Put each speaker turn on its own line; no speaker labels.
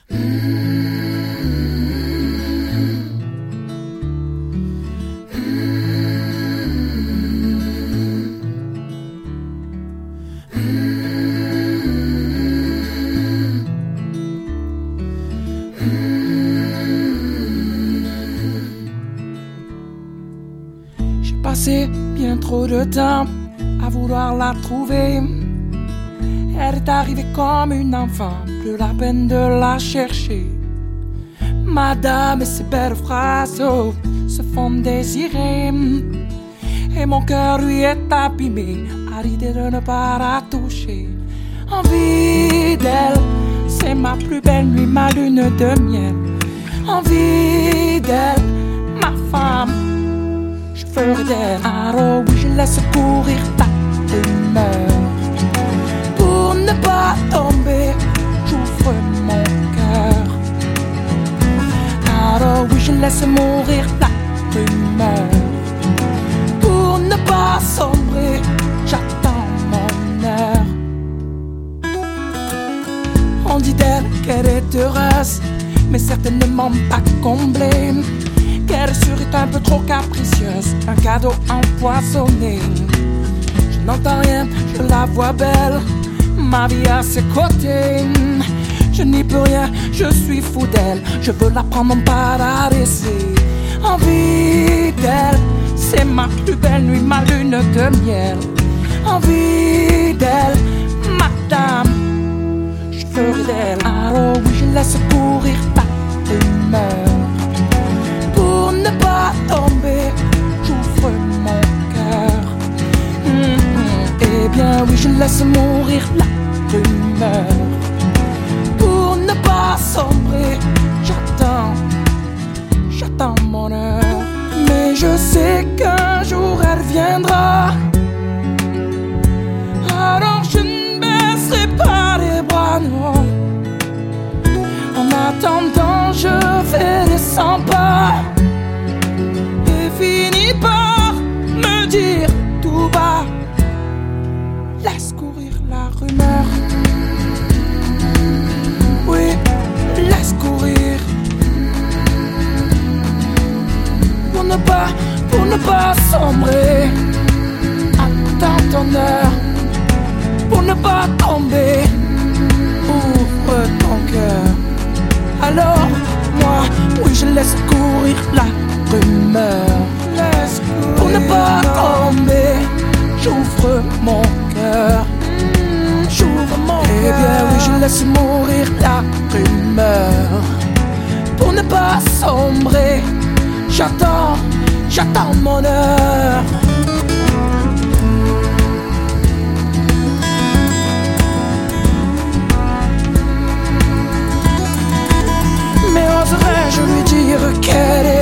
J'ai passé bien trop de temps à vouloir la trouver. Elle est arrivée comme une enfant, plus la peine de la chercher. Madame et ses belles phrases se font désirer. Et mon cœur lui est abîmé à l'idée de ne pas la toucher. Envie d'elle, c'est ma plus belle nuit, ma lune de miel. Envie d'elle, ma femme, je ferai d'elle. Alors oui, je laisse courir ta rumeur. Pour ne pas tomber, j'ouvre mon cœur. Alors oui, je laisse mourir la rumeur. Pour ne pas sombrer, j'attends mon heure. On dit d'elle qu'elle est heureuse, mais certainement pas comblée. Qu'elle serait un peu trop capricieuse, un cadeau empoisonné. Je n'entends rien, je la vois belle, ma vie à ses côtés. Je n'y peux rien, je suis fou d'elle, je veux la prendre en paradis. Envie d'elle, c'est ma plus belle nuit, ma lune de miel. Envie d'elle, madame, je ferai d'elle. Alors oui, je laisse courir ta rumeur. Pour ne pas tomber, j'ouvre mon cœur. Eh bien oui, je laisse mourir la rumeur. Pour ne pas sombrer, j'attends mon heure. Mais je sais qu'un jour elle viendra. Alors je ne baisserai pas les bras, non. En attendant, je fais les 100 pas et finis par me dire tout bas: laisse courir la rumeur. Oui, laisse courir. Pour ne pas sombrer. Attends ton heure. Pour ne pas tomber, ouvre ton cœur. Alors, moi, oui, je laisse courir la rumeur. Pour ne pas tomber, j'ouvre mon cœur. J'ouvre mon cœur. Eh bien, oui, je laisse mourir la rumeur. Pour ne pas sombrer, j'attends mon heure. Mais oserais-je lui dire qu'elle est